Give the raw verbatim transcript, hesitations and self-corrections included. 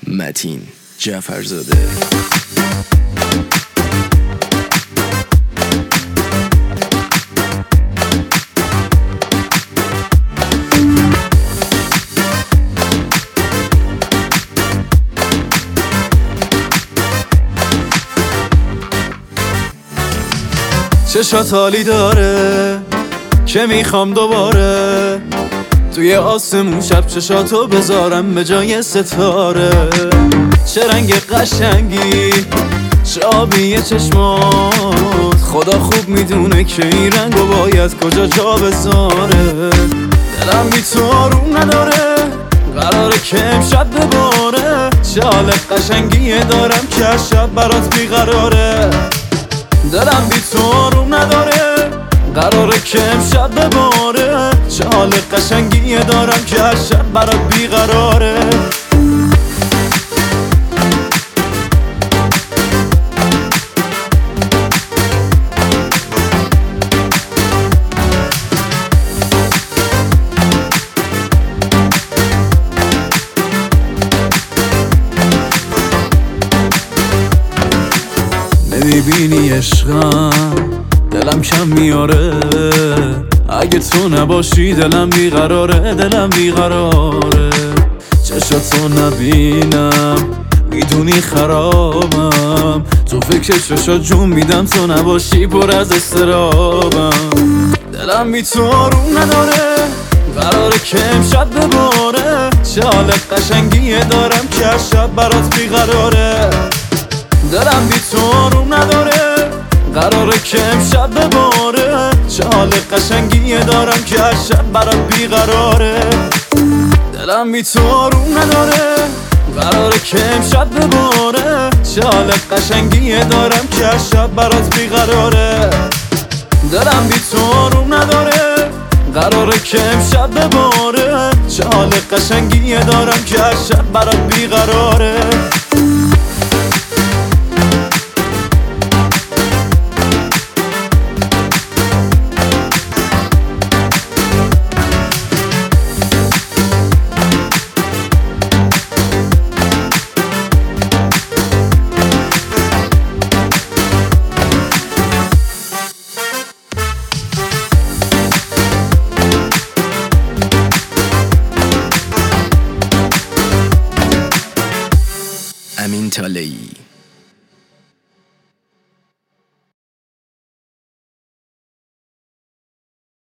متین جعفرزاده. چشات حالی داره که میخوام دوباره توی آسمون شب چشاتو بذارم به جای ستاره. چه رنگ قشنگی، چه آبی چشمات، خدا خوب میدونه که این رنگو باید کجا جا بذاره. دلم بی تو آروم نداره، قراره که امشب بباره. چه حال قشنگی دارم که از شب برات بیقراره. دلم بی تو آروم نداره، قراره که امشب بباره. چه حال قشنگی دارم که هر شب برات بیقراره. نمیبینی عشقم دلم کم میاره، اگه تو نباشی دلم بیقراره. دلم بیقراره، چشاتو نبینم میدونی خرابم. تو فکر چشات جون میدم، تو نباشی پر از استرابم. دلم بی تو آروم نداره، قراره که امشب بباره. چه حال قشنگی دارم که هر شب برات بیقراره. دلم بی تو آروم نداره، قراره که امشب بباره. چه حال قشنگی دارم که هر شب برات بیقراره. دلم بی تو آروم نداره، قراره که امشب بباره. چه حال قشنگی دارم که هر شب برات بیقراره. دلم بی تو آروم نداره، قراره که امشب بباره. چه حال قشنگی دارم که هر شب برات بیقراره. امین طالعی.